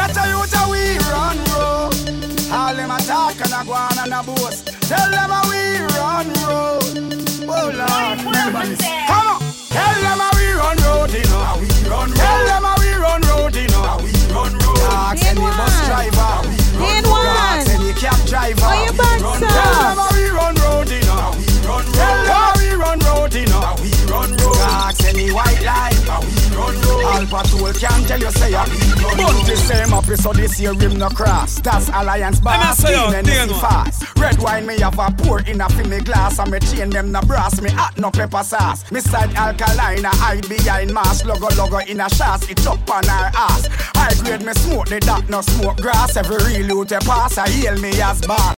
Get a youth a we run road. All them a talk and a go on and a boast. Tell them a we run road. Oh Lord, remember this. Come on. Tell them a we run road, you know. Tell them a we run road, you know. Ask any bus driver. Ask any cab driver. Oh, you back, sir. Tell them a we run road, you know. Tell them a we run road, you know. Ask any white line. All patrol can tell you say but the same up so this year rim no cross. That's Alliance Bar, and fast. Red wine me have a pour in a me glass. And me chain them no brass, me hot no pepper sauce. Me side alkaline, I hide behind mask. Logo in a shots, it up on her ass. High grade me smoke, the dark no smoke grass. Every real youth pass, I hail me as bar.